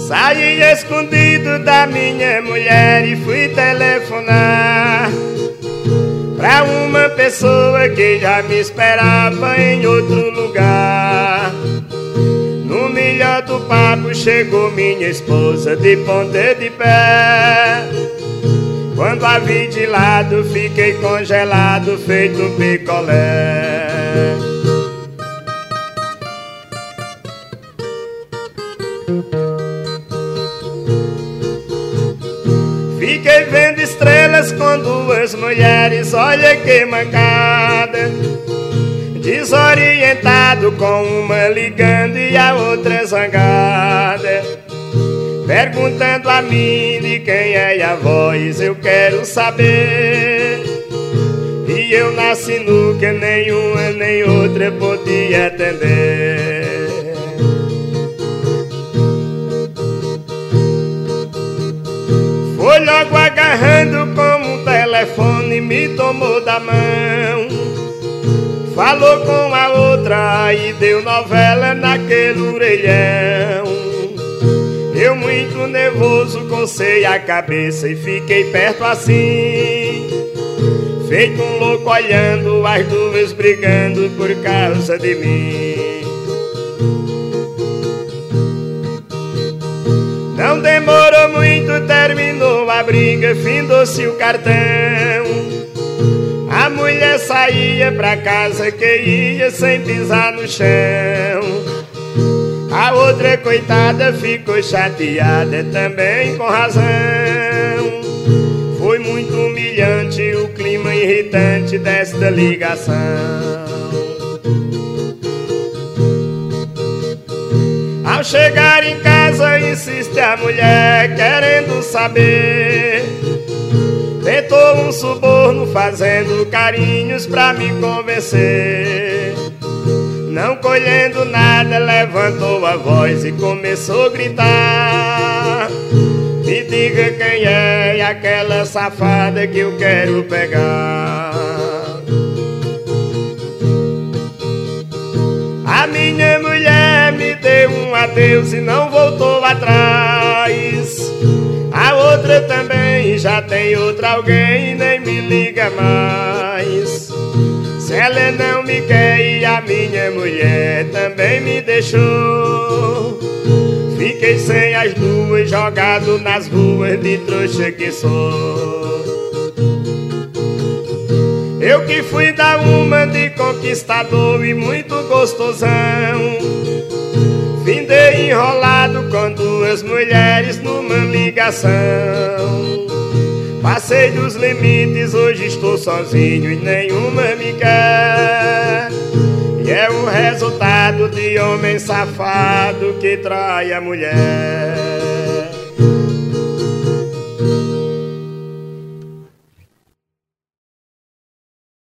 Saí escondido da minha mulher e fui telefonar pra uma pessoa que já me esperava em outro lugar. No melhor do papo chegou minha esposa de ponta de pé. Quando a vi de lado fiquei congelado feito um picolé. Fiquei vendo estrelas com duas mulheres, olha que mancada. Desorientado com uma ligando e a outra zangada, perguntando a mim de quem é a voz, eu quero saber. E eu na sinuca nenhuma nem outra podia atender. Foi logo agarrando como um telefone, me tomou da mão, falou com a outra e deu novela naquele orelhão. Eu muito nervoso cocei a cabeça e fiquei perto assim, feito um louco olhando as duas brigando por causa de mim. Não demorou muito, terminou a briga, findou-se o cartão. A mulher saía pra casa que ia sem pisar no chão. A outra coitada ficou chateada também com razão. Foi muito humilhante o clima irritante desta ligação. Ao chegar em casa insiste a mulher querendo saber. Tentou um suborno fazendo carinhos pra me convencer. Não colhendo nada levantou a voz e começou a gritar: me diga quem é aquela safada que eu quero pegar. A minha mulher me deu um adeus e não voltou atrás. A outra também já tem outra alguém e nem me liga mais. Se ela não me quer e a minha mulher também me deixou, fiquei sem as duas, jogado nas ruas de trouxa que sou. Eu que fui dar uma de conquistador e muito gostosão, findei enrolado com duas mulheres numa ligação. Passei dos limites, hoje estou sozinho e nenhuma me quer. E é o resultado de homem safado que trai a mulher.